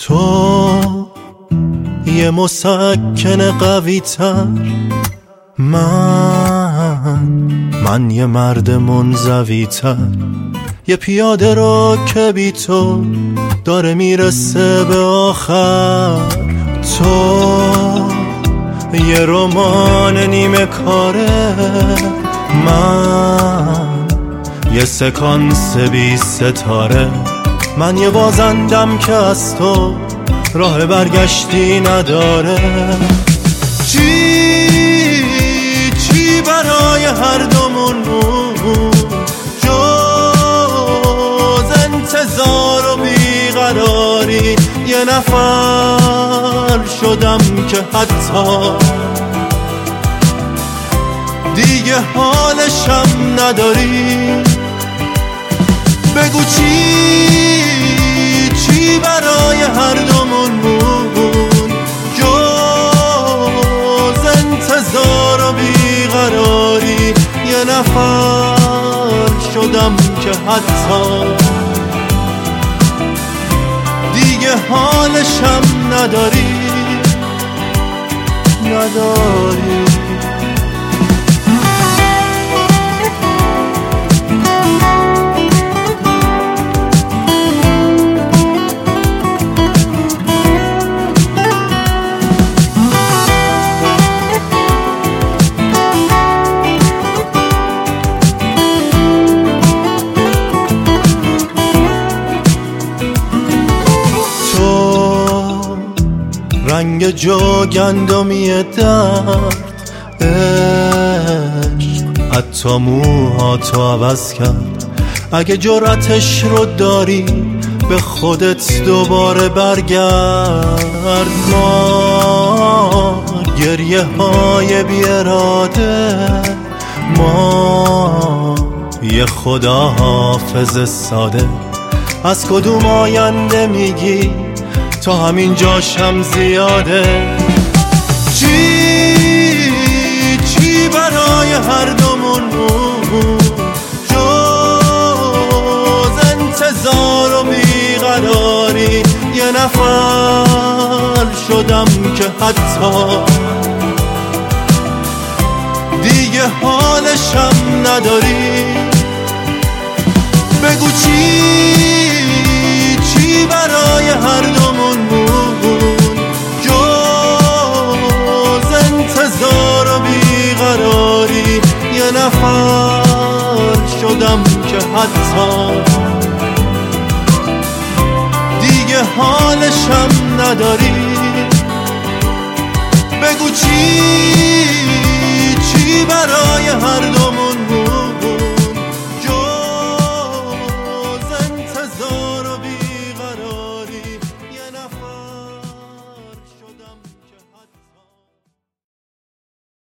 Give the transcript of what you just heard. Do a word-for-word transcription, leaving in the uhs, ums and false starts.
تو یه مسکن قوی تر، من من یه مرد منزوی تر، یه پیاده رو که بی تو داره میرسه به آخر. تو یه رمان نیمه کاره، من یه سکانس بی ستاره، من یه بازندم که از تو راه برگشتی نداره. چی چی برای هر دومون جز انتظار و بیقراری، یه نفر شدم که حتی دیگه حالشم نداری. بگو چی چی برای هر دومون بود جز انتظار و بیقراری، یه نفر شدم که حتی دیگه حالشم نداری نداری. رنگ جوگندمی درد، عشق حتی موهاتو عوض کرد. اگه جرأتش رو داری به خودت دوباره برگرد. ما گریه های بی اراده، ما یه خدا حافظ ساده، از کدوم آینده میگی تا همین جاشم زیاده. چی چی برای هر دومون بود جز انتظار و بیقراری، یه نفر شدم که حتی دیگه حالشم نداری. بگو چی چی برای هر دومون بود جز انتظار و بیقراری، یه نفر شدم که حتی دیگه حالشم نداری. بگو چی چی برای هر دومون